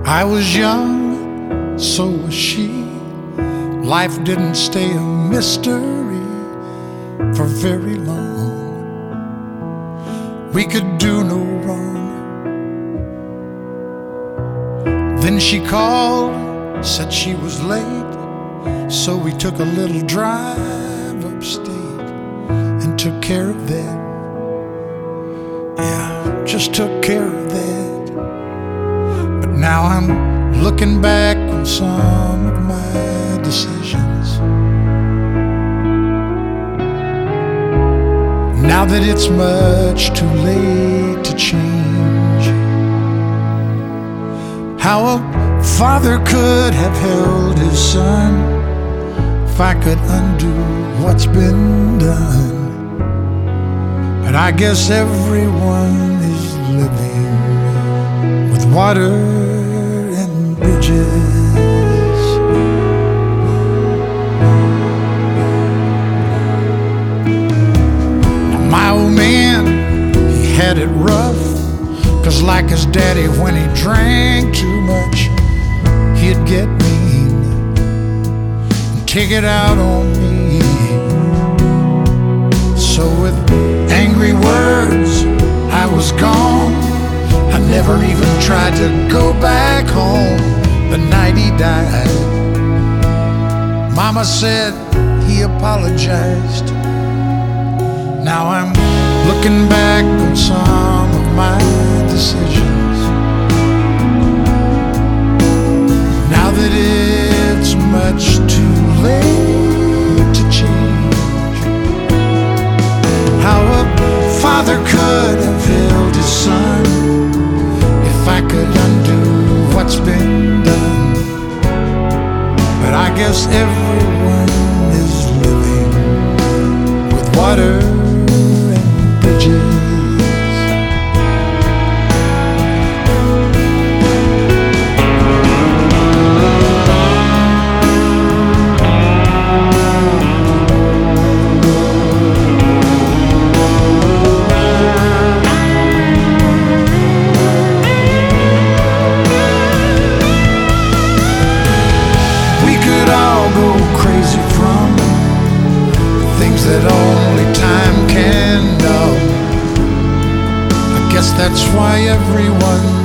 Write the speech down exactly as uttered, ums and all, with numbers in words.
I was young, so was she. Life didn't stay a mystery for very long. We could do no wrong. Then she called, said she was late, so we took a little drive upstate and took care of that. Yeah, just took care of that. But now I'm looking back on some of my decisions. Now that it's much too late to change, how a father could have held his son, if I could undo what's been done. But I guess everyone is living with water and bridges. Now my old man, he had it rough, 'cause like his daddy, when he drank too much, he'd get mean and take it out on me. So with angry words, I was gone. I never even tried to go back home the night he died. Mama said he apologized. Now I'm looking back on some of my decisions. Now that it's much too late to change, how a father could have held his son, if I could undo what's been done. But I guess everyone is living with water and bridges. That only time can know. I guess that's why everyone